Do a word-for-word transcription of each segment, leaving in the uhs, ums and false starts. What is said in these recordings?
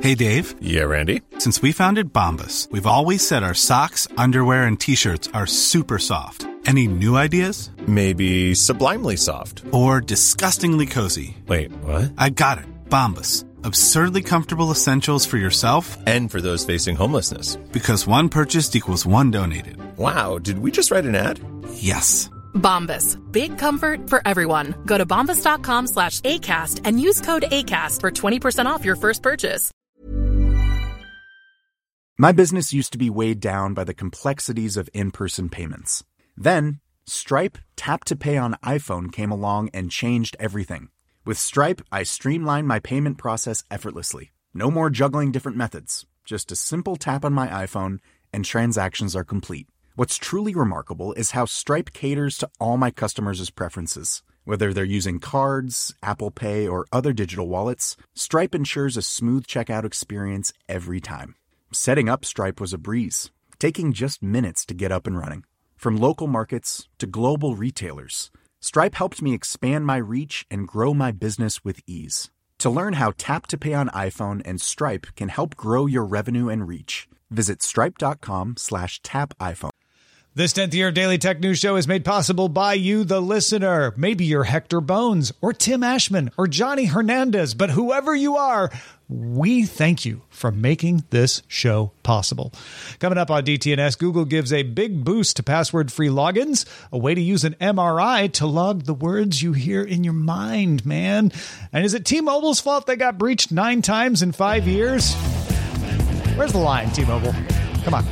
Hey, Dave. Yeah, Randy. Since we founded Bombas, we've always said our socks, underwear, and T-shirts are super soft. Any new ideas? Maybe sublimely soft. Or disgustingly cozy. Wait, what? I got it. Bombas. Absurdly comfortable essentials for yourself and for those facing homelessness. Because one purchased equals one donated. Wow, did we just write an ad? Yes. Bombas. Big comfort for everyone. Go to bombas.com slash ACAST and use code ACAST for twenty percent off your first purchase. My business used to be weighed down by the complexities of in-person payments. Then, Stripe Tap to Pay on iPhone came along and changed everything. With Stripe, I streamlined my payment process effortlessly. No more juggling different methods. Just a simple tap on my iPhone and transactions are complete. What's truly remarkable is how Stripe caters to all my customers' preferences. Whether they're using cards, Apple Pay, or other digital wallets, Stripe ensures a smooth checkout experience every time. Setting up Stripe was a breeze, taking just minutes to get up and running. From local markets to global retailers, Stripe helped me expand my reach and grow my business with ease. To learn how Tap to Pay on iPhone and Stripe can help grow your revenue and reach, visit stripe.com slash tap iPhone. This tenth year of Daily Tech News Show is made possible by you, the listener. Maybe you're Hector Bones or Tim Ashman or Johnny Hernandez, but whoever you are, we thank you for making this show possible. Coming up on D T N S, Google gives a big boost to password-free logins, a way to use an M R I to log the words you hear in your mind, man. And is it T-Mobile's fault they got breached nine times in five years? Where's the line, T-Mobile? Come on.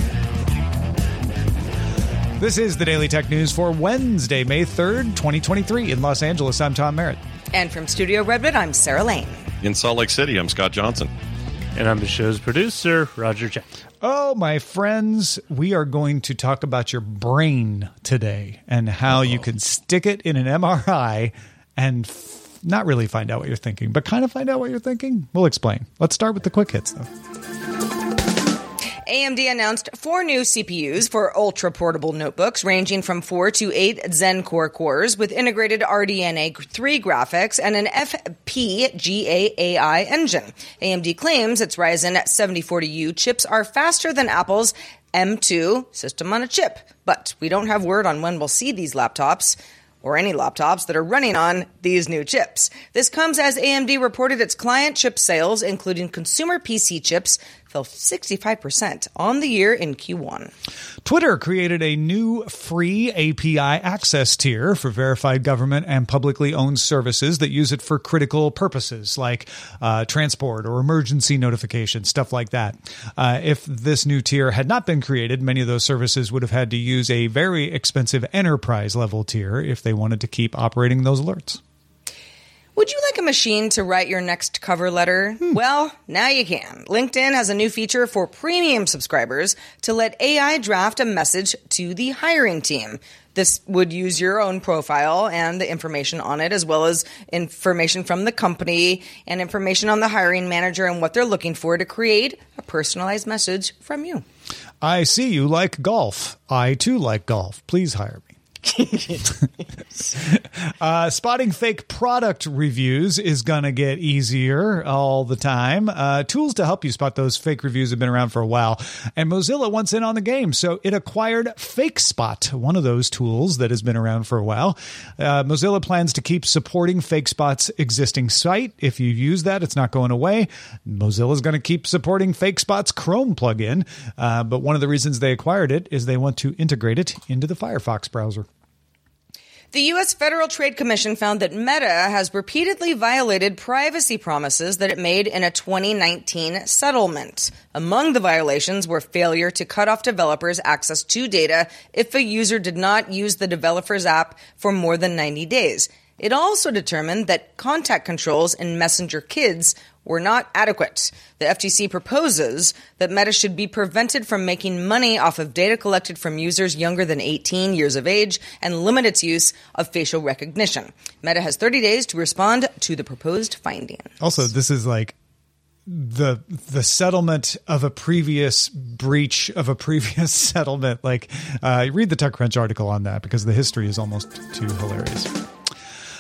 This is the Daily Tech News for Wednesday, May third, twenty twenty-three. In Los Angeles, I'm Tom Merritt. And from Studio Redwood, I'm Sarah Lane. In Salt Lake City, I'm Scott Johnson. And I'm the show's producer, Roger Jack. Oh, my friends, we are going to talk about your brain today and how Uh-oh. you can stick it in an M R I and f- not really find out what you're thinking, but kind of find out what you're thinking. We'll explain. Let's start with the quick hits, though. A M D announced four new C P Us for ultra-portable notebooks ranging from four to eight Zen Core cores with integrated R D N A three graphics and an F P G A A I engine. A M D claims its Ryzen seventy forty U chips are faster than Apple's M two system on a chip, but we don't have word on when we'll see these laptops or any laptops that are running on these new chips. This comes as A M D reported its client chip sales, including consumer P C chips, fell sixty-five percent on the year in Q one. Twitter created a new free A P I access tier for verified government and publicly owned services that use it for critical purposes like uh, transport or emergency notification, stuff like that. Uh, if this new tier had not been created, many of those services would have had to use a very expensive enterprise level tier if they wanted to keep operating those alerts. Would you like a machine to write your next cover letter? Hmm. Well, now you can. LinkedIn has a new feature for premium subscribers to let A I draft a message to the hiring team. This would use your own profile and the information on it, as well as information from the company and information on the hiring manager and what they're looking for to create a personalized message from you. I see you like golf. I, too, like golf. Please hire me. uh, spotting fake product reviews is going to get easier all the time. Uh, tools to help you spot those fake reviews have been around for a while, and Mozilla wants in on the game, so it acquired FakeSpot, one of those tools that has been around for a while. Uh, Mozilla plans to keep supporting FakeSpot's existing site. If you use that, it's not going away. Mozilla is going to keep supporting FakeSpot's Chrome plugin, uh, but one of the reasons they acquired it is they want to integrate it into the Firefox browser. The U S Federal Trade Commission found that Meta has repeatedly violated privacy promises that it made in a twenty nineteen settlement. Among the violations were failure to cut off developers' access to data if a user did not use the developer's app for more than ninety days. It also determined that contact controls in Messenger Kids were not adequate. The F T C proposes that Meta should be prevented from making money off of data collected from users younger than eighteen years of age and limit its use of facial recognition. Meta has thirty days to respond to the proposed findings. Also, this is like the the settlement of a previous breach of a previous settlement. Like, uh, read the TechCrunch article on that because the history is almost too hilarious. Pass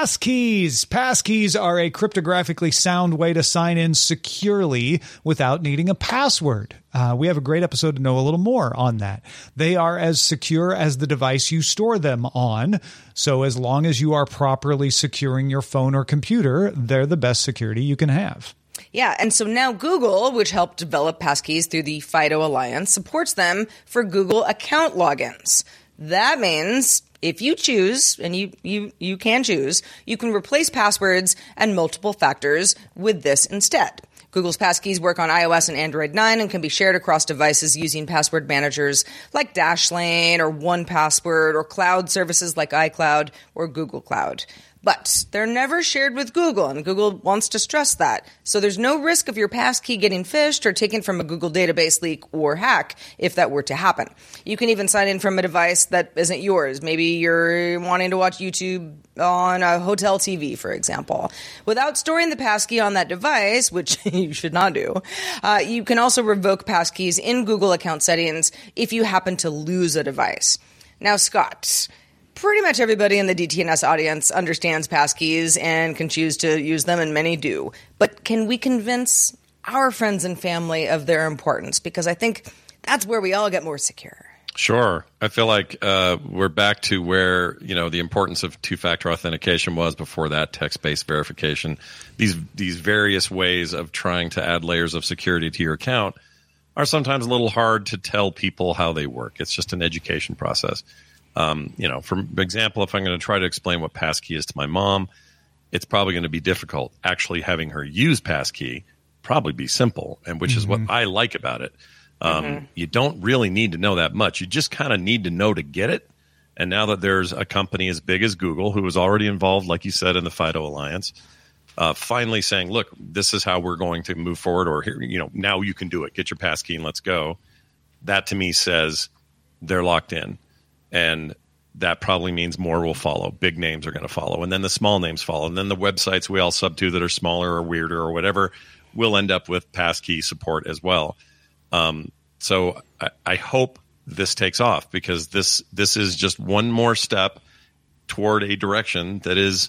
Passkeys. Passkeys are a cryptographically sound way to sign in securely without needing a password. Uh, we have a great episode to know a little more on that. They are as secure as the device you store them on. So as long as you are properly securing your phone or computer, they're the best security you can have. Yeah, and so now Google, which helped develop passkeys through the FIDO Alliance, supports them for Google account logins. That means if you choose, and you, you, you can choose, you can replace passwords and multiple factors with this instead. Google's passkeys work on iOS and Android nine and can be shared across devices using password managers like Dashlane or one password or cloud services like iCloud or Google Cloud. But they're never shared with Google, and Google wants to stress that. So there's no risk of your passkey getting phished or taken from a Google database leak or hack if that were to happen. You can even sign in from a device that isn't yours. Maybe you're wanting to watch YouTube on a hotel T V, for example. Without storing the passkey on that device, which you should not do, uh, you can also revoke passkeys in Google account settings if you happen to lose a device. Now, Scott, pretty much everybody in the D T N S audience understands passkeys and can choose to use them, and many do. But can we convince our friends and family of their importance? Because I think that's where we all get more secure. Sure. I feel like uh, we're back to where, you know, the importance of two-factor authentication was before that, text-based verification. These these various ways of trying to add layers of security to your account are sometimes a little hard to tell people how they work. It's just an education process. Um, you know, for example, if I'm going to try to explain what passkey is to my mom, it's probably going to be difficult. Actually having her use passkey probably be simple, and which mm-hmm. is what I like about it. Um, mm-hmm. You don't really need to know that much. You just kind of need to know to get it. And now that there's a company as big as Google, who was already involved, like you said, in the FIDO Alliance, uh, finally saying, look, this is how we're going to move forward, or here, you know, now you can do it. Get your passkey and let's go. That to me says they're locked in. And that probably means more will follow. Big names are going to follow. And then the small names follow. And then the websites we all sub to that are smaller or weirder or whatever will end up with passkey support as well. Um, so I, I hope this takes off, because this this is just one more step toward a direction that is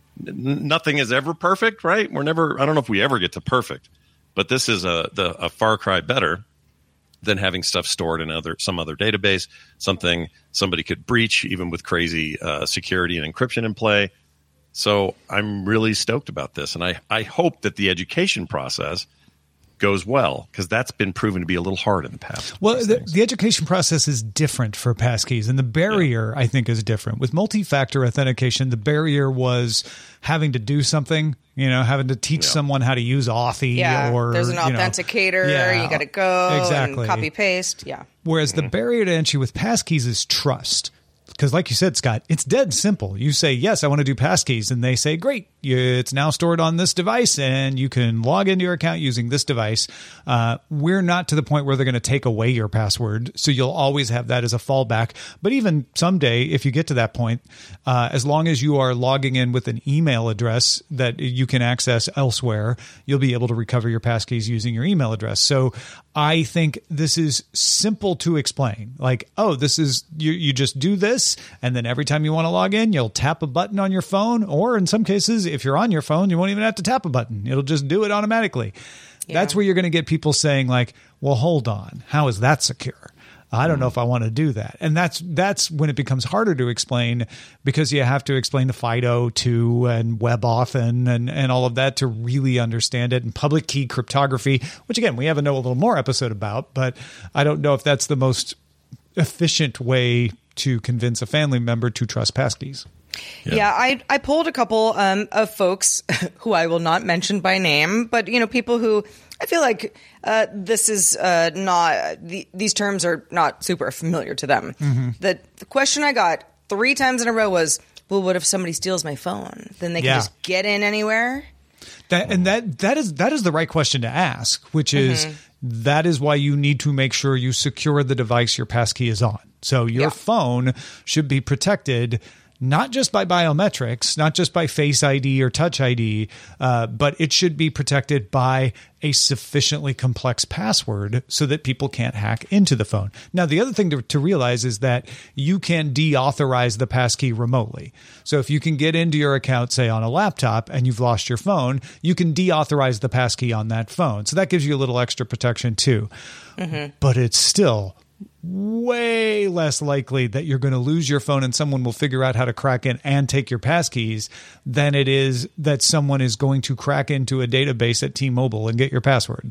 n- nothing is ever perfect, right? We're never, I don't know if we ever get to perfect, but this is a the, a far cry better than having stuff stored in other some other database, something somebody could breach even with crazy uh, security and encryption in play. So I'm really stoked about this, and I, I hope that the education process goes well, because that's been proven to be a little hard in the past. Well, the, the education process is different for passkeys, and the barrier, yeah. I think, is different. With multi-factor authentication, the barrier was having to do something, you know, having to teach yeah. someone how to use Authy. Yeah, or there's an you know, authenticator, yeah, you got to go exactly. and copy-paste. Yeah. Whereas mm-hmm. the barrier to entry with passkeys is trust. Because like you said, Scott, it's dead simple. You say, yes, I want to do passkeys. And they say, great, it's now stored on this device and you can log into your account using this device. Uh, we're not to the point where they're going to take away your password. So you'll always have that as a fallback. But even someday, if you get to that point, uh, as long as you are logging in with an email address that you can access elsewhere, you'll be able to recover your passkeys using your email address. So I think this is simple to explain. Like, oh, this is, you, you just do this. And then every time you want to log in, you'll tap a button on your phone. Or in some cases, if you're on your phone, you won't even have to tap a button. It'll just do it automatically. Yeah. That's where you're going to get people saying like, well, hold on. How is that secure? I don't know if I want to do that. And that's that's when it becomes harder to explain, because you have to explain the FIDO to and WebAuth and, and, and all of that to really understand it, and public key cryptography, which again, we have a know a little more episode about, but I don't know if that's the most efficient way to convince a family member to trust passkeys. Yeah, yeah I, I polled a couple um, of folks who I will not mention by name, but, you know, people who I feel like uh, this is uh, not, the, these terms are not super familiar to them. Mm-hmm. The, the question I got three times in a row was, well, what if somebody steals my phone? Then they can yeah. just get in anywhere? That, and that that is that is the right question to ask, which is mm-hmm. that is why you need to make sure you secure the device your passkey is on. So your yeah. phone should be protected, just not just by biometrics, not just by Face I D or Touch I D, uh, but it should be protected by a sufficiently complex password so that people can't hack into the phone. Now, the other thing to, to realize is that you can deauthorize the passkey remotely. So if you can get into your account, say on a laptop, and you've lost your phone, you can deauthorize the passkey on that phone. So that gives you a little extra protection too. Mm-hmm. But it's still way less likely that you're going to lose your phone and someone will figure out how to crack in and take your passkeys than it is that someone is going to crack into a database at T-Mobile and get your password.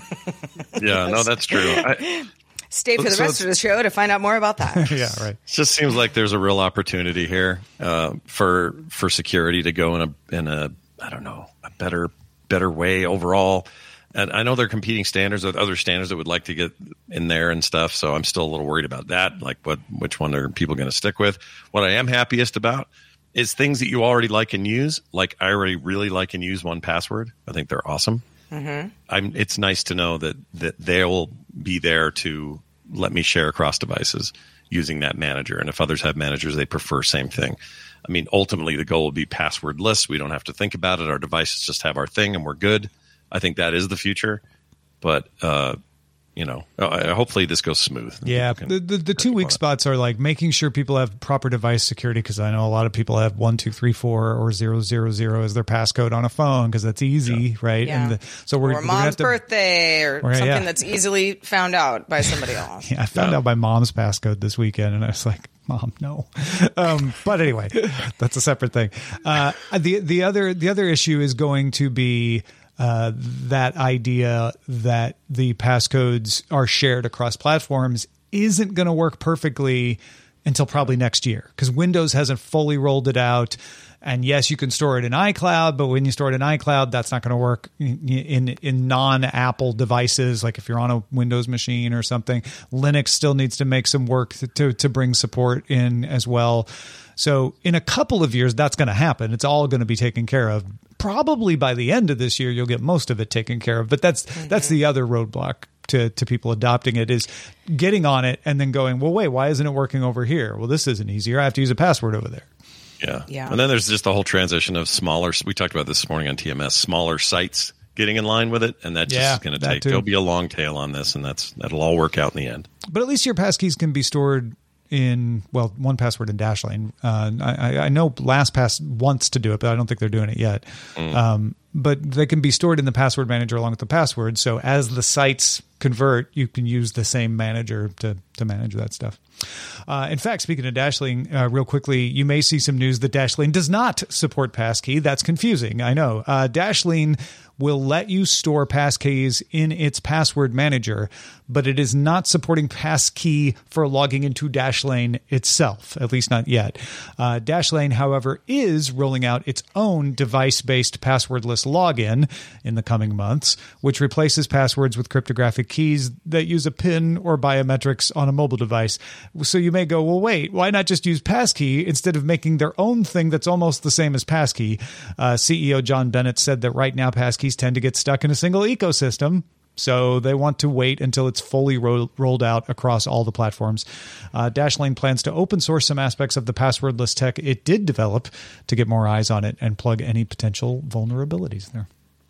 Yeah, no, that's true. I, Stay for the so rest of the show to find out more about that. Yeah, right. It just seems like there's a real opportunity here uh, for for security to go in a in a I don't know a better better way overall. And I know they're competing standards with other standards that would like to get in there and stuff. So I'm still a little worried about that. Like what, which one are people going to stick with? What I am happiest about is things that you already like and use. Like I already really like and use one Password. I think they're awesome. Mm-hmm. I'm, it's nice to know that, that they'll be there to let me share across devices using that manager. And if others have managers, they prefer same thing. I mean, ultimately the goal will be passwordless. We don't have to think about it. Our devices just have our thing and we're good. I think that is the future, but uh, you know, uh, hopefully this goes smooth. Yeah, the the, the two weak spots are like making sure people have proper device security, because I know a lot of people have one two three four or zero zero zero as their passcode on a phone because that's easy, yeah. right? Yeah. And the, so we're or we're mom's gonna have to, birthday or, or something yeah. that's easily found out by somebody else. Yeah, I found yeah. out my mom's passcode this weekend, and I was like, Mom, no. Um, but anyway, that's a separate thing. Uh, the the other the other issue is going to be. Uh, that idea that the passcodes are shared across platforms isn't going to work perfectly until probably next year, because Windows hasn't fully rolled it out. And yes, you can store it in iCloud, but when you store it in iCloud, that's not going to work in, in, in non-Apple devices. Like if you're on a Windows machine or something, Linux still needs to make some work to, to, to bring support in as well. So in a couple of years, that's going to happen. It's all going to be taken care of. Probably by the end of this year, you'll get most of it taken care of. But that's mm-hmm. that's the other roadblock to, to people adopting it, is getting on it and then going, well, wait, why isn't it working over here? Well, this isn't easier. I have to use a password over there. Yeah. yeah. And then there's just the whole transition of smaller, we talked about this this morning on T M S, smaller sites getting in line with it. And that just yeah, is going to take, too. there'll be a long tail on this, and that's that'll all work out in the end. But at least your passkeys can be stored in, well, one Password in Dashlane. Uh, I, I know LastPass wants to do it, but I don't think they're doing it yet. Mm. Um, but they can be stored in the password manager along with the password. So as the sites convert, you can use the same manager to, to manage that stuff. Uh, in fact, speaking of Dashlane, uh, real quickly, you may see some news that Dashlane does not support passkey. That's confusing. I know. Uh, Dashlane will let you store passkeys in its password manager, but it is not supporting passkey for logging into Dashlane itself, at least not yet. Uh, Dashlane, however, is rolling out its own device-based passwordless login in the coming months, which replaces passwords with cryptographic keys that use a PIN or biometrics on a mobile device. So you may go, well, wait, why not just use passkey instead of making their own thing that's almost the same as passkey? Uh, C E O John Bennett said that right now passkeys tend to get stuck in a single ecosystem, so they want to wait until it's fully ro- rolled out across all the platforms. Uh, Dashlane plans to open source some aspects of the passwordless tech it did develop to get more eyes on it and plug any potential vulnerabilities there.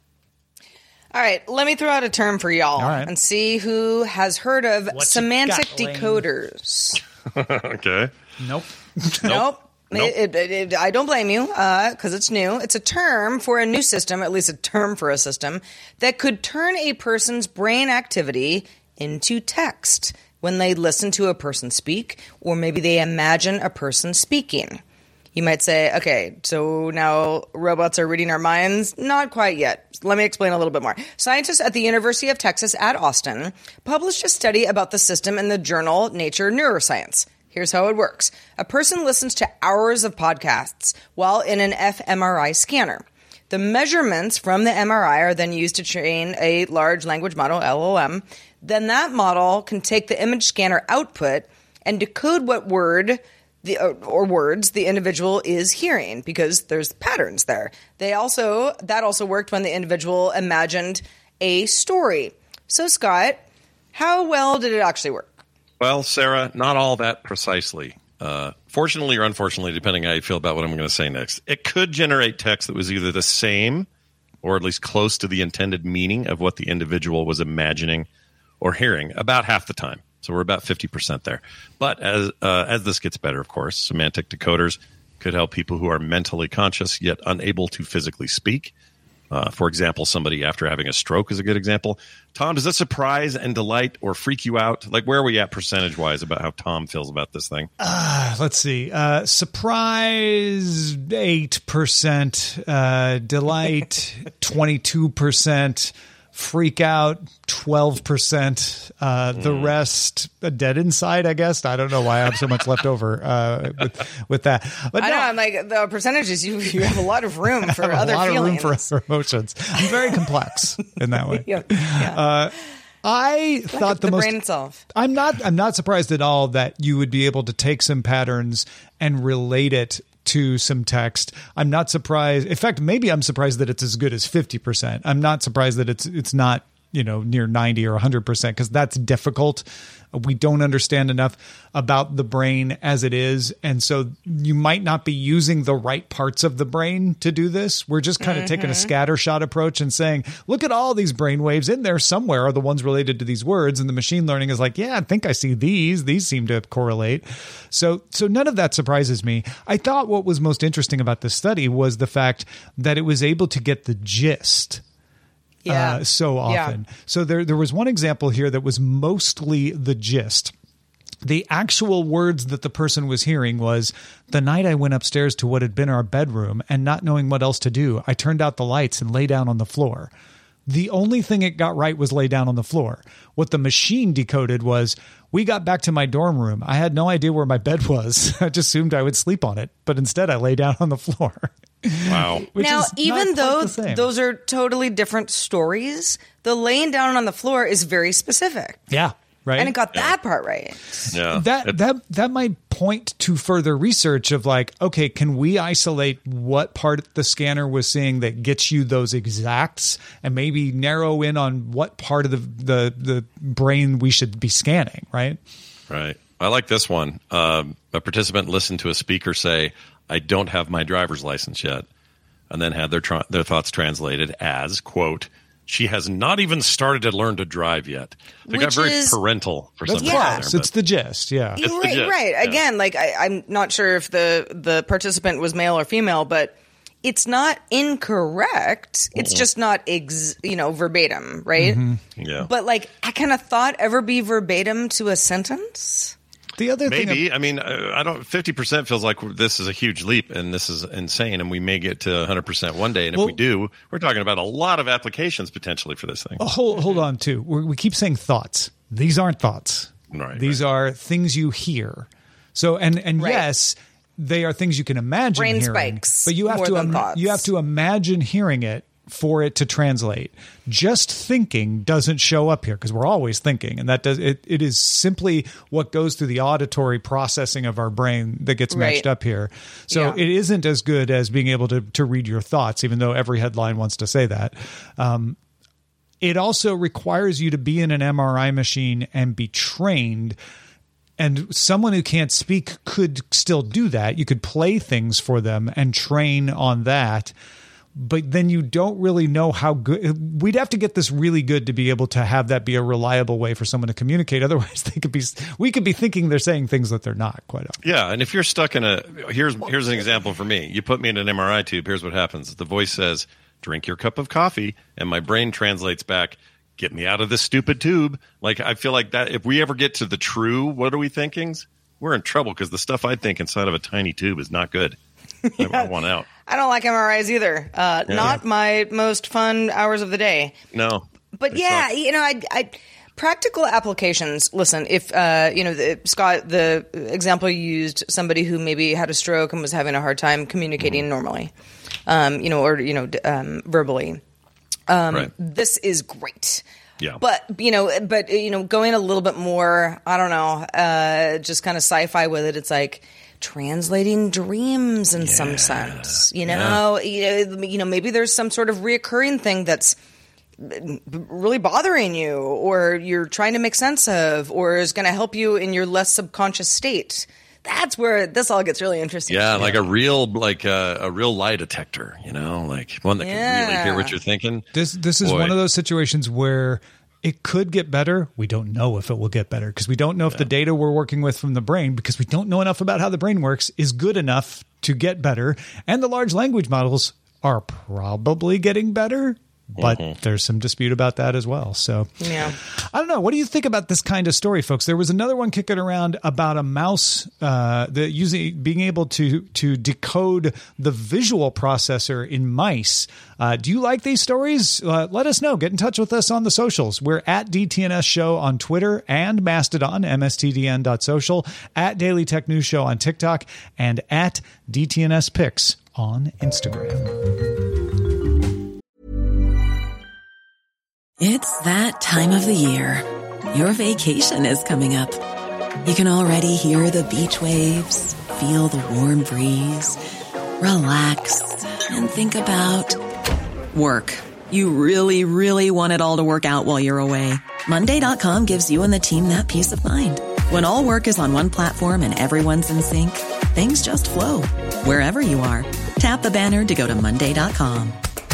All right, let me throw out a term for y'all all right. and see who has heard of what semantic got, decoders. Okay. Nope. Nope. Nope. It, it, it, I don't blame you, because uh, it's new. It's a term for a new system, at least a term for a system, that could turn a person's brain activity into text when they listen to a person speak, or maybe they imagine a person speaking. You might say, okay, so now robots are reading our minds? Not quite yet. Let me explain a little bit more. Scientists at the University of Texas at Austin published a study about the system in the journal Nature Neuroscience. Here's how it works. A person listens to hours of podcasts while in an fMRI scanner. The measurements from the M R I are then used to train a large language model, L L M. Then that model can take the image scanner output and decode what word the, or words the individual is hearing, because there's patterns there. They also that also worked when the individual imagined a story. So, Scott, how well did it actually work? Well, Sarah, not all that precisely. uh, fortunately or unfortunately, depending how you feel about what I'm going to say next, it could generate text that was either the same or at least close to the intended meaning of what the individual was imagining or hearing about half the time. So we're about fifty percent there. But as uh, as this gets better, of course, semantic decoders could help people who are mentally conscious yet unable to physically speak. Uh, for example, somebody after having a stroke is a good example. Tom, does that surprise and delight or freak you out? Like, where are we at percentage-wise about how Tom feels about this thing? Uh, let's see. Uh, surprise, eight percent. Uh, delight, twenty-two percent. Freak out, twelve percent. Uh, the mm. rest, uh, dead inside, I guess. I don't know why I have so much left over uh, with, with that. But I no, know, I'm like, the percentages, you you have a lot of room for other a lot feelings. of room for other emotions. I'm very complex in that way. yeah. Yeah. Uh, I like thought the, the most. brain itself. I'm not. I'm not surprised at all that you would be able to take some patterns and relate it to some text. I'm not surprised. In fact, maybe I'm surprised that it's as good as fifty percent. I'm not surprised that it's it's not, you know, near ninety or one hundred percent, because that's difficult. We don't understand enough about the brain as it is. And so you might not be using the right parts of the brain to do this. We're just kind of mm-hmm. taking a scattershot approach and saying, look at all these brain waves in there somewhere are the ones related to these words. And the machine learning is like, yeah, I think I see these. These seem to correlate. So, so none of that surprises me. I thought what was most interesting about this study was the fact that it was able to get the gist Yeah. Uh, so often. Yeah. So there, there was one example here that was mostly the gist. The actual words that the person was hearing was, the night I went upstairs to what had been our bedroom and not knowing what else to do, I turned out the lights and lay down on the floor. The only thing it got right was lay down on the floor. What the machine decoded was, we got back to my dorm room. I had no idea where my bed was. I just assumed I would sleep on it, but instead I lay down on the floor. Wow. Now, even though the those are totally different stories, the laying down on the floor is very specific. Yeah. Right. And it got yeah. that part right. Yeah. That it, that that might point to further research of like, okay, can we isolate what part the scanner was seeing that gets you those exacts, and maybe narrow in on what part of the the, the brain we should be scanning, right? Right. I like this one. Um, a participant listened to a speaker say, I don't have my driver's license yet, and then had their tra- their thoughts translated as, quote, she has not even started to learn to drive yet. They got very is, parental for some reason. yeah. There, it's the gist, yeah. It's right, the gist. right. Yeah. Again, like I, I'm not sure if the the participant was male or female, but it's not incorrect. It's mm-hmm. just not, ex, you know, verbatim, right? Mm-hmm. Yeah. But like, can a thought ever be verbatim to a sentence? The other Maybe. thing, I mean, I don't. Fifty percent feels like this is a huge leap, and this is insane, and we may get to one hundred percent one day. And well, if we do, we're talking about a lot of applications potentially for this thing. Hold hold on, too. We're, we keep saying thoughts. These aren't thoughts. Right. These right. are things you hear. So, and and right. yes, they are things you can imagine Brain hearing, spikes but you have more to than im- thoughts. you have to imagine hearing it for it to translate. Just thinking doesn't show up here because we're always thinking, and that does it. It is simply what goes through the auditory processing of our brain that gets Right. matched up here. So Yeah. it isn't as good as being able to to read your thoughts, even though every headline wants to say that. Um, it also requires you to be in an M R I machine and be trained. And someone who can't speak could still do that. You could play things for them and train on that. But then you don't really know how good. We'd have to get this really good to be able to have that be a reliable way for someone to communicate. Otherwise, they could be. We could be thinking they're saying things that they're not quite. Often. Yeah, and if you're stuck in a here's here's an example for me. You put me in an M R I tube. Here's what happens. The voice says, "Drink your cup of coffee," and my brain translates back, "Get me out of this stupid tube." Like I feel like that. If we ever get to the true, what are we thinkings? We're in trouble because the stuff I think inside of a tiny tube is not good. yeah. I, I want out. I don't like M R Is either. Uh, yeah. Not my most fun hours of the day. No. But yeah, suck. you know, I, I practical applications. Listen, if uh, you know, the, Scott, the example you used, somebody who maybe had a stroke and was having a hard time communicating mm-hmm. normally, um, you know, or you know, um, verbally. Um, right. This is great. Yeah. But, you know, but, you know, going a little bit more, I don't know, uh, just kind of sci-fi with it. It's like translating dreams in yeah. some sense, you know, yeah. you know, you know, maybe there's some sort of reoccurring thing that's really bothering you or you're trying to make sense of or is going to help you in your less subconscious state. that's where this all gets really interesting. Yeah, like a real like a, a real lie detector, you know, like one that Yeah. can really hear what you're thinking. This this is Boy. one of those situations where it could get better. We don't know if it will get better because we don't know if the data we're working with from the brain, because we don't know enough about how the brain works, is good enough to get better. And the large language models are probably getting better, but Mm-hmm. there's some dispute about that as well. So Yeah. I don't know. What do you think about this kind of story, folks? There was another one kicking around about a mouse uh, that using being able to to decode the visual processor in mice. Uh, do you like these stories? Uh, let us know. Get in touch with us on the socials. We're at D T N S Show on Twitter and Mastodon, M S T D N dot social, at Daily Tech News Show on TikTok, and at D T N S Picks on Instagram. It's that time of the year. Your vacation is coming up. You can already hear the beach waves, feel the warm breeze, relax, and think about work. You really, really want it all to work out while you're away. Monday dot com gives you and the team that peace of mind. When all work is on one platform and everyone's in sync, things just flow. Wherever you are, tap the banner to go to Monday dot com.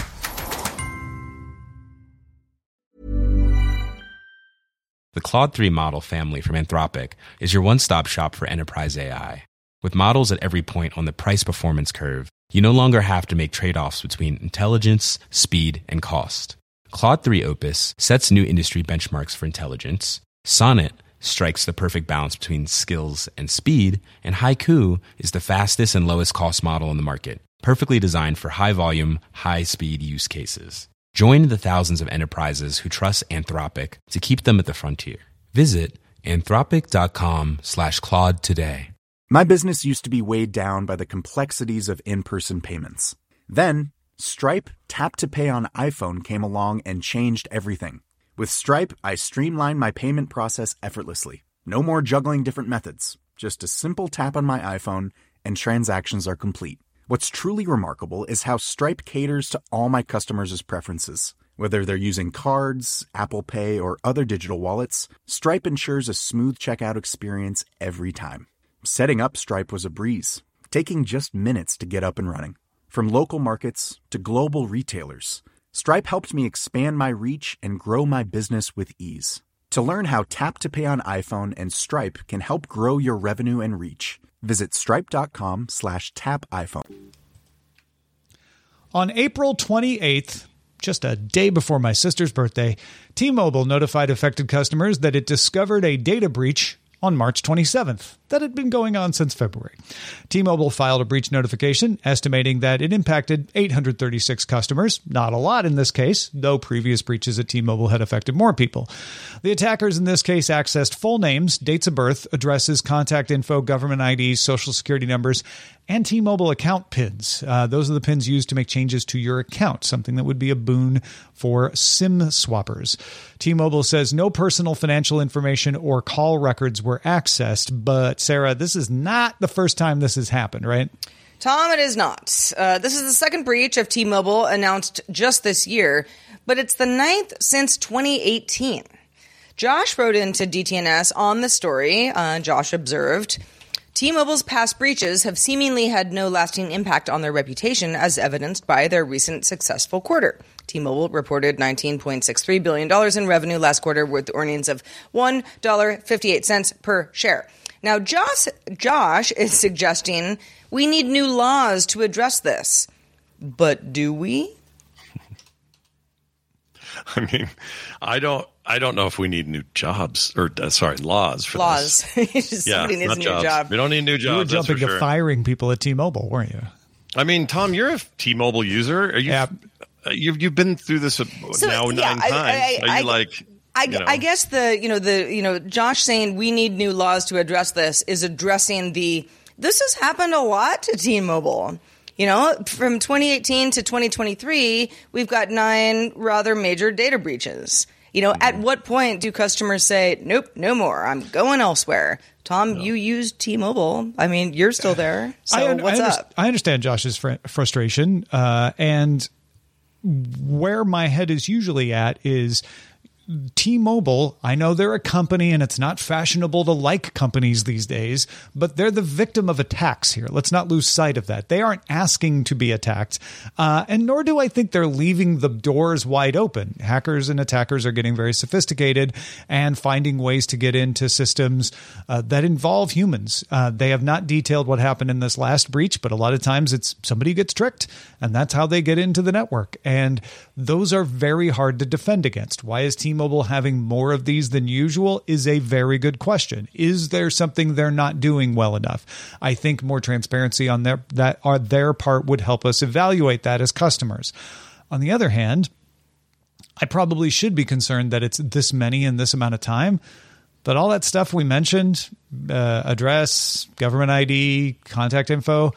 The Claude three model family from Anthropic is your one-stop shop for enterprise A I. With models at every point on the price-performance curve, you no longer have to make trade-offs between intelligence, speed, and cost. Claude three Opus sets new industry benchmarks for intelligence. Sonnet strikes the perfect balance between skills and speed. And Haiku is the fastest and lowest cost model in the market, perfectly designed for high-volume, high-speed use cases. Join the thousands of enterprises who trust Anthropic to keep them at the frontier. Visit anthropic.com slash Claude today. My business used to be weighed down by the complexities of in-person payments. Then, Stripe Tap to Pay on iPhone came along and changed everything. With Stripe, I streamlined my payment process effortlessly. No more juggling different methods. Just a simple tap on my iPhone and transactions are complete. What's truly remarkable is how Stripe caters to all my customers' preferences. Whether they're using cards, Apple Pay, or other digital wallets, Stripe ensures a smooth checkout experience every time. Setting up Stripe was a breeze, taking just minutes to get up and running. From local markets to global retailers, Stripe helped me expand my reach and grow my business with ease. To learn how Tap to Pay on iPhone and Stripe can help grow your revenue and reach, visit stripe.com slash tap iPhone. On April twenty-eighth, just a day before my sister's birthday, T-Mobile notified affected customers that it discovered a data breach on March twenty-seventh that had been going on since February. T-Mobile filed a breach notification, estimating that it impacted eight hundred thirty-six customers. Not a lot in this case, though previous breaches at T-Mobile had affected more people. The attackers in this case accessed full names, dates of birth, addresses, contact info, government I Ds, social security numbers, and T-Mobile account PINs. Uh, those are the PINs used to make changes to your account, something that would be a boon for SIM swappers. T-Mobile says no personal financial information or call records were accessed, but Sarah, this is not the first time this has happened, right? Tom, it is not. Uh, this is the second breach of T-Mobile announced just this year, but it's the ninth since twenty eighteen. Josh wrote into D T N S on the story. Uh, Josh observed, T-Mobile's past breaches have seemingly had no lasting impact on their reputation, as evidenced by their recent successful quarter. T-Mobile reported nineteen point six three billion dollars in revenue last quarter, with earnings of one dollar and fifty-eight cents per share. Now, Josh, Josh is suggesting we need new laws to address this. But do we? I mean, I don't. I don't know if we need new jobs or uh, sorry, laws for laws. this. Yeah, somebody needs a new jobs. job. We don't need new jobs. You were jumping that's for to sure. firing people at T-Mobile, weren't you? I mean, Tom, you're a T-Mobile user. Are you? Yeah. Uh, you've you've been through this uh, So, now yeah, nine I- times. I- Are you I- like? I, you know, I guess the you know the you know Josh saying we need new laws to address this is addressing the this has happened a lot to T-Mobile. You know, from twenty eighteen to twenty twenty-three, we've got nine rather major data breaches. You know, mm-hmm. At what point do customers say, "Nope, no more. I'm going elsewhere"? Tom, no. You used T-Mobile. I mean, you're still there. So I, what's I up? I understand Josh's fr- frustration, uh, and where my head is usually at is T-Mobile, I know they're a company and it's not fashionable to like companies these days, but they're the victim of attacks here. Let's not lose sight of that. They aren't asking to be attacked, uh, and nor do I think they're leaving the doors wide open. Hackers and attackers are getting very sophisticated and finding ways to get into systems uh, that involve humans. Uh, they have not detailed what happened in this last breach, but a lot of times it's somebody gets tricked, and that's how they get into the network. And those are very hard to defend against. Why is T-Mobile T-Mobile having more of these than usual is a very good question. Is there something they're not doing well enough? I think more transparency on their that are their part would help us evaluate that as customers. On the other hand, I probably should be concerned that it's this many in this amount of time. But all that stuff we mentioned, uh, address, government I D, contact info,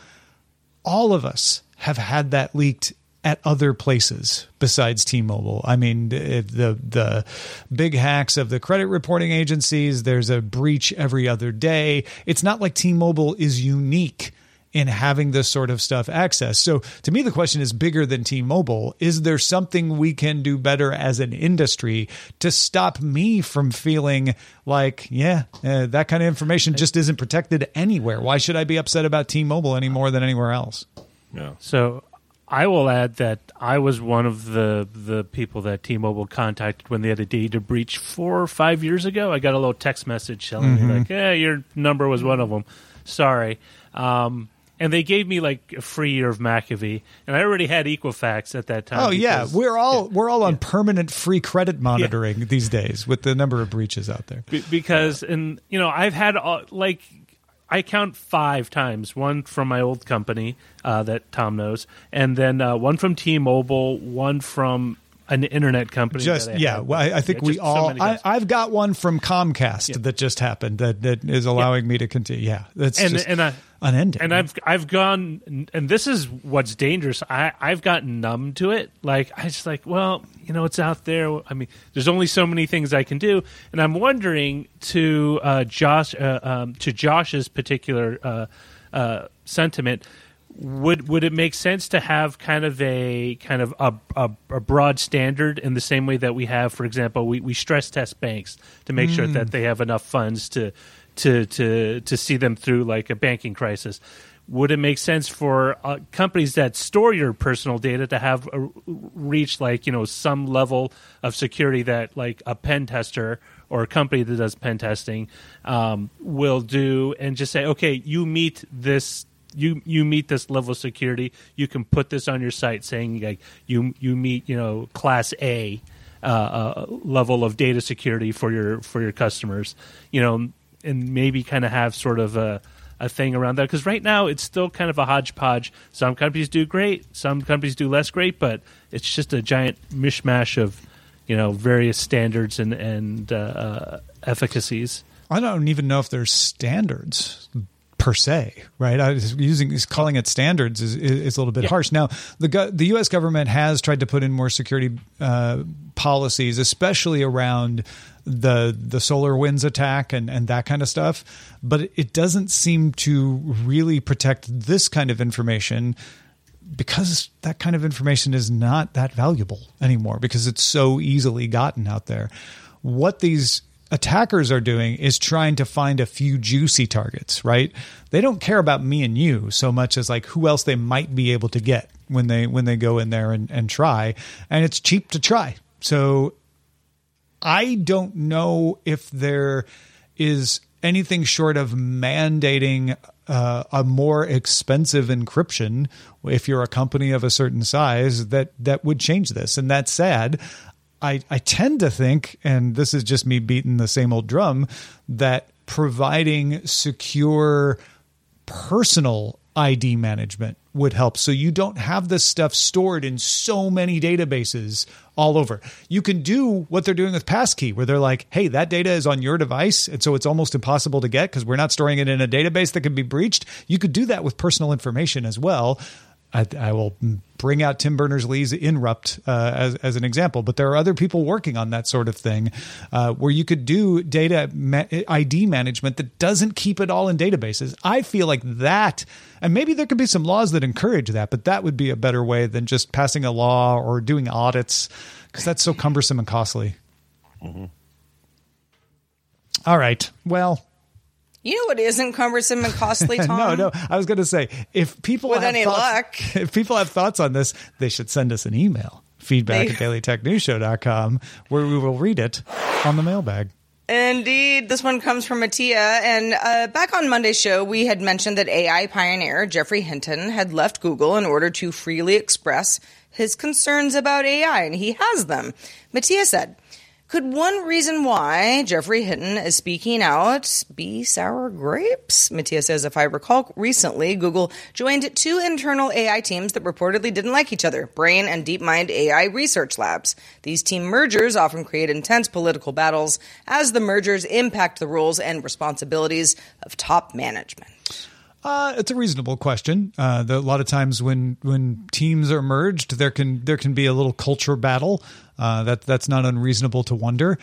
all of us have had that leaked at other places besides T-Mobile. I mean, the the big hacks of the credit reporting agencies, there's a breach every other day. It's not like T-Mobile is unique in having this sort of stuff access. So to me, the question is bigger than T-Mobile. Is there something we can do better as an industry to stop me from feeling like, yeah, uh, that kind of information just isn't protected anywhere? Why should I be upset about T-Mobile any more than anywhere else? Yeah. So I will add that I was one of the the people that T-Mobile contacted when they had a data breach four or five years ago. I got a little text message telling Mm-hmm. me like, "Yeah, your number was one of them. Sorry." Um, and they gave me like a free year of McAfee, and I already had Equifax at that time. Oh yeah, because, we're all yeah, we're all on yeah. permanent free credit monitoring yeah. these days with the number of breaches out there. Be- because and you know I've had uh, like. I count five times, one from my old company uh, that Tom knows, and then uh, one from T-Mobile, one from an internet company. Just that I yeah, had. well, I, I think yeah, we so all. I, guys. I've got one from Comcast Yeah. that just happened that, that is allowing Yeah. me to continue. Yeah, that's and just and I, unending. And I've I've gone, and this is what's dangerous. I I've gotten numb to it. Like I just like, well, you know, it's out there. I mean, there's only so many things I can do, and I'm wondering to uh, Josh uh, um, to Josh's particular uh, uh, sentiment. Would would it make sense to have kind of a kind of a, a, a broad standard in the same way that we have, for example, we, we stress test banks to make mm. sure that they have enough funds to to to to see them through like a banking crisis? Would it make sense for uh, companies that store your personal data to have a, reach like, you know, some level of security that like a pen tester or a company that does pen testing um, will do, and just say, okay, you meet this. You you meet this level of security. You can put this on your site saying like you you meet you know class A uh, uh, level of data security for your for your customers. You know, and maybe kind of have sort of a a thing around that, because right now it's still kind of a hodgepodge. Some companies do great, some companies do less great, but it's just a giant mishmash of you know various standards and and uh, uh, efficacies. I don't even know if there's standards per se, right? I was using calling it standards is, is a little bit yeah. harsh. Now, the the U S government has tried to put in more security uh, policies, especially around the the SolarWinds attack and, and that kind of stuff. But it doesn't seem to really protect this kind of information, because that kind of information is not that valuable anymore because it's so easily gotten out there. What these attackers are doing is trying to find a few juicy targets, right? They don't care about me and you so much as like who else they might be able to get when they when they go in there and, and try. And it's cheap to try. So I don't know if there is anything short of mandating uh, a more expensive encryption if you're a company of a certain size that that would change this. And that's sad. I, I tend to think, and this is just me beating the same old drum, that providing secure personal I D management would help. So you don't have this stuff stored in so many databases all over. You can do what they're doing with Passkey, where they're like, hey, that data is on your device, and so it's almost impossible to get because we're not storing it in a database that can be breached. You could do that with personal information as well. I, I will bring out Tim Berners-Lee's Inrupt uh, as, as an example, but there are other people working on that sort of thing uh, where you could do data ma- I D management that doesn't keep it all in databases. I feel like that, and maybe there could be some laws that encourage that, but that would be a better way than just passing a law or doing audits, because that's so cumbersome and costly. Mm-hmm. All right. Well, you know what isn't cumbersome and costly, Tom? no, no. I was going to say, if people with have any thoughts, luck, if people have thoughts on this, they should send us an email, feedback they, at daily tech news show dot com, where we will read it on the mailbag. Indeed. This one comes from Mattia. And uh, back on Monday's show, we had mentioned that A I pioneer Geoffrey Hinton had left Google in order to freely express his concerns about A I, and he has them. Mattia said, could one reason why Geoffrey Hinton is speaking out be sour grapes? Mattia says, if I recall, recently Google joined two internal A I teams that reportedly didn't like each other, Brain and DeepMind A I research labs. These team mergers often create intense political battles as the mergers impact the roles and responsibilities of top management. Uh, it's a reasonable question. Uh, the, a lot of times when when teams are merged, there can there can be a little culture battle. Uh, that that's not unreasonable to wonder.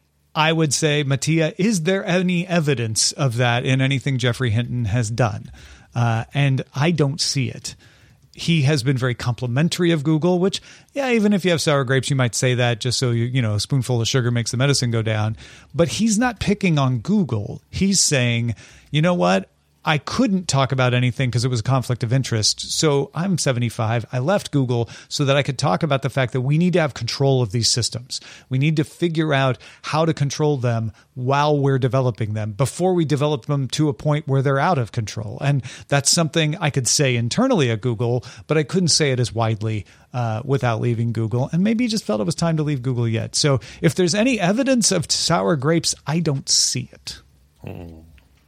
I would say, Mattia, is there any evidence of that in anything Geoffrey Hinton has done? Uh, and I don't see it. He has been very complimentary of Google, which, yeah, even if you have sour grapes, you might say that just so you, you know, a spoonful of sugar makes the medicine go down. But he's not picking on Google. He's saying, you know what? I couldn't talk about anything because it was a conflict of interest. So I'm seventy-five. I left Google so that I could talk about the fact that we need to have control of these systems. We need to figure out how to control them while we're developing them before we develop them to a point where they're out of control. And that's something I could say internally at Google, but I couldn't say it as widely uh, without leaving Google. And maybe he just felt it was time to leave Google yet. So if there's any evidence of sour grapes, I don't see it. Hmm.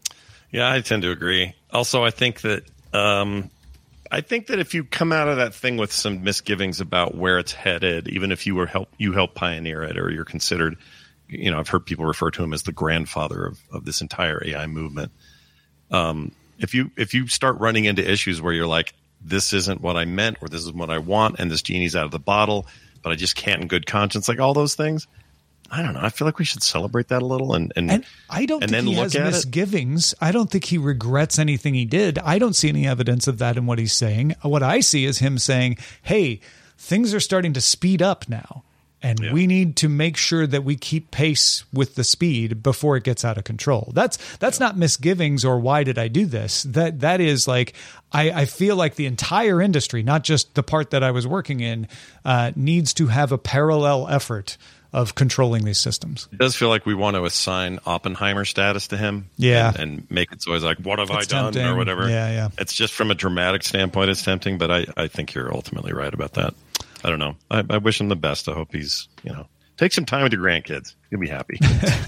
Yeah, I tend to agree. Also, I think that um, I think that if you come out of that thing with some misgivings about where it's headed, even if you were help you help pioneer it, or you're considered, you know, I've heard people refer to him as the grandfather of, of this entire A I movement. Um, if you if you start running into issues where you're like, this isn't what I meant, or this is what I want, and this genie's out of the bottle, but I just can't in good conscience, like all those things. I don't know. I feel like we should celebrate that a little, and and, and I don't and think then he look has at misgivings. It. I don't think he regrets anything he did. I don't see any evidence of that in what he's saying. What I see is him saying, "Hey, things are starting to speed up now, and yeah. we need to make sure that we keep pace with the speed before it gets out of control." That's that's yeah. not misgivings or why did I do this. That that is like I, I feel like the entire industry, not just the part that I was working in, uh, needs to have a parallel effort of controlling these systems. It does feel like we want to assign Oppenheimer status to him. Yeah. And, and make it so he's like, what have it's I done? tempting. Or whatever. Yeah, yeah. It's just from a dramatic standpoint, it's tempting, but I, I think you're ultimately right about that. I don't know. I, I wish him the best. I hope he's, you know, take some time with your grandkids. You'll be happy.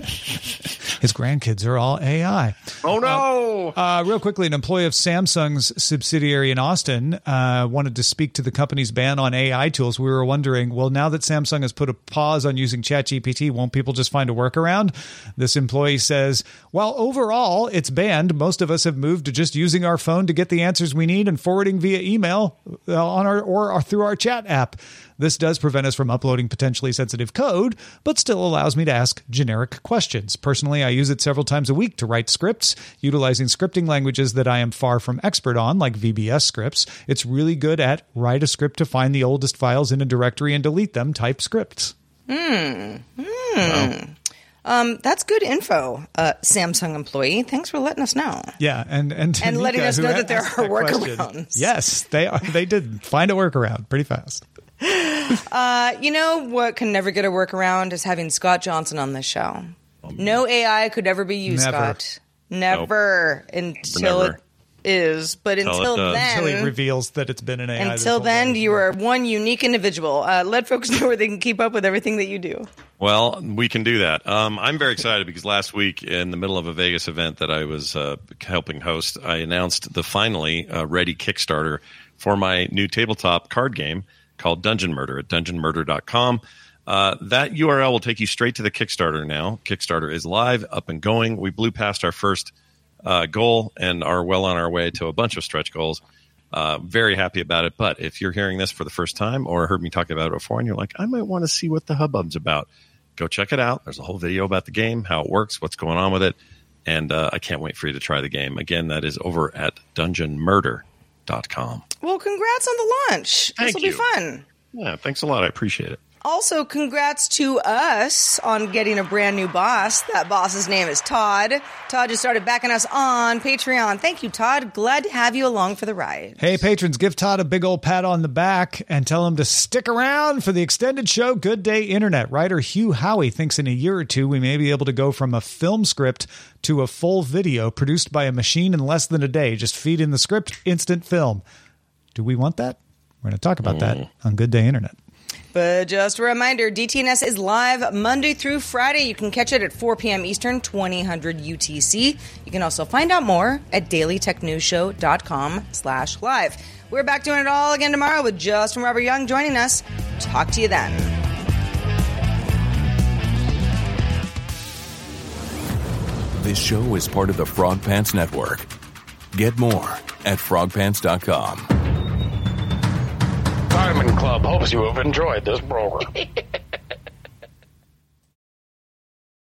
His grandkids are all A I. Oh, no. Uh, uh, real quickly, an employee of Samsung's subsidiary in Austin uh, wanted to speak to the company's ban on A I tools. We were wondering, well, now that Samsung has put a pause on using ChatGPT, won't people just find a workaround? This employee says, while overall it's banned, most of us have moved to just using our phone to get the answers we need and forwarding via email uh, on our or, or through our chat app. This does prevent us from uploading potentially sensitive code, but still allows me to ask generic questions. Personally, I use it several times a week to write scripts, utilizing scripting languages that I am far from expert on, like V B S scripts. It's really good at write a script to find the oldest files in a directory and delete them type scripts. Hmm. Hmm. Wow. Um, that's good info, uh, Samsung employee. Thanks for letting us know. Yeah, and and, and Nika, letting us know that there are that workarounds. Question. Yes, they are. They did find a workaround pretty fast. Uh, you know what can never get a workaround is having Scott Johnson on this show. No A I could ever be you, Never. Scott. Never nope. until Never. it is. But Until until it then, Until he reveals that it's been an A I. until then, day. you are one unique individual. Uh, let folks know where they can keep up with everything that you do. Well, we can do that. Um, I'm very excited because last week, in the middle of a Vegas event that I was uh, helping host, I announced the finally uh, ready Kickstarter for my new tabletop card game called Dungeon Murder at dungeon murder dot com. Uh, that U R L will take you straight to the Kickstarter now. Kickstarter is live, up and going. We blew past our first uh, goal and are well on our way to a bunch of stretch goals. Uh, very happy about it. But if you're hearing this for the first time or heard me talking about it before and you're like, I might want to see what the hubbub's about, go check it out. There's a whole video about the game, how it works, what's going on with it. And uh, I can't wait for you to try the game. Again, that is over at dungeon murder dot com. Well, congrats on the launch. Thank This will you. be fun. Yeah, thanks a lot. I appreciate it. Also, congrats to us on getting a brand new boss. That boss's name is Todd. Todd just started backing us on Patreon. Thank you, Todd. Glad to have you along for the ride. Hey, patrons, give Todd a big old pat on the back and tell him to stick around for the extended show Good Day Internet. Writer Hugh Howey thinks in a year or two we may be able to go from a film script to a full video produced by a machine in less than a day. Just feed in the script, instant film. Do we want that? We're going to talk about Mm. that on Good Day Internet. But just a reminder, D T N S is live Monday through Friday. You can catch it at four p.m. Eastern, twenty hundred U T C. You can also find out more at dailytechnewsshow.com slash live. We're back doing it all again tomorrow with Justin Robert Young joining us. Talk to you then. This show is part of the Frog Pants Network. Get more at frog pants dot com. Diamond Club hopes you have enjoyed this program.